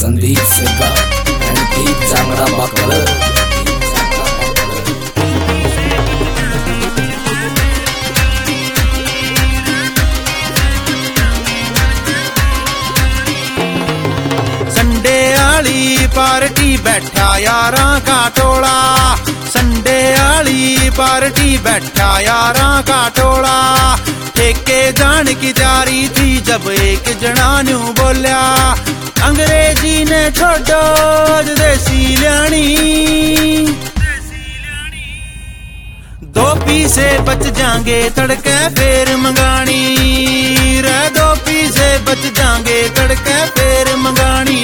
संदीप सिक्का दीप चांगड़ा बकल। संडे आली पार्टी बैठा यारां का टोला, संडे आली पार्टी बैठा यारां का टोला। ठेके जान की जारी थी जब एक जना न्यू बोलिया, अंग्रेजी ने छोड़ो देसी ल्याणी। दो पीसे बच जाएंगे तड़के फिर मंगानी रे, दो पीसे बच जाएंगे तड़के फिर मंगानी।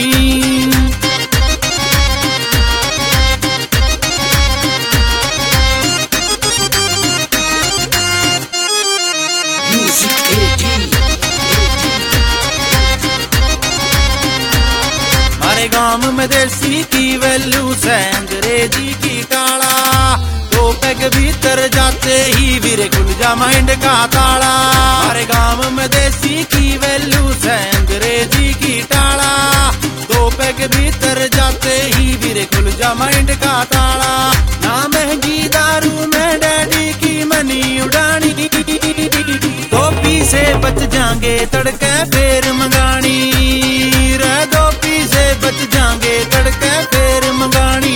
हमारे गांव में देसी की वैल्यू से अंग्रेजी की काला। दो पैग भीतर जाते ही वीरे खुल जा माइंड का ताला। हमारे गांव में देसी की वैल्यू से अंग्रेजी की टाला। दो पैग भीतर जाते ही वीरे खुल जा माइंड का ताला। ना महंगी दारू में डैडी की मनी उड़ानी, दो पीसे बच जाएंगे तड़के फिर मंगानी रे, दो पीसे बच जाएंगे तड़के फिर मंगानी।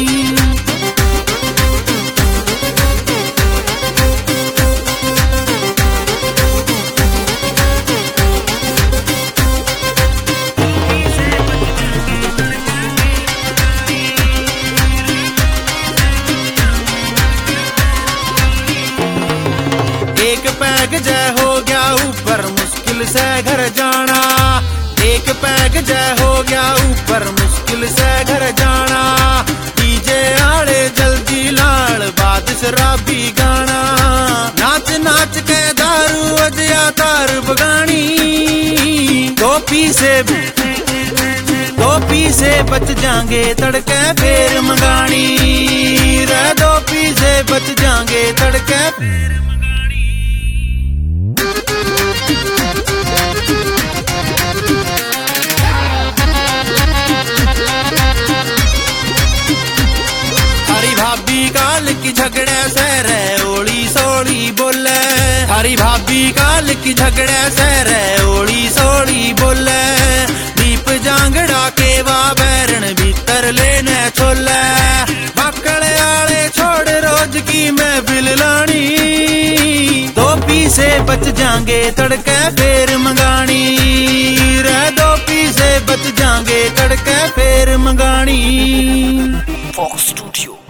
एक पैग जय हो गया ऊपर मुश्किल से घर जाना, एक पैग जय हो गया ऊपर मुश्किल से घर जाना। डीजे आड़े जल्दी लाल बाद शराबी गाना, नाच नाच के दारू अजया तार बगानी। दो पीसे बच जाएंगे तड़के फिर मंगानी रे, दो पीसे बच जाएंगे तड़के फिर मंगानी। हरी भाभी काल की झगड़े से रे ओली सोली बोले, हरी भाभी काल की झगड़े से रे ओली सोली बोले। दीप जांगड़ा के वा बैरन भीतर लेने छोले, बाकड़े आले छोड़ रोज की महफिल लानी। दो पीसे बच जाएंगे तड़के फिर मंगानी रे, दो पीसे बच जाएंगे तड़के फिर मंगानी। Fox studio.